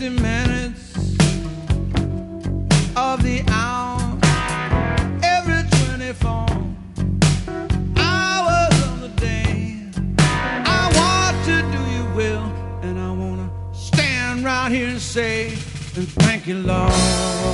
60 minutes of the hour, every 24 hours of the day. I want to do you well, and I want to stand right here and say, and thank you, Lord.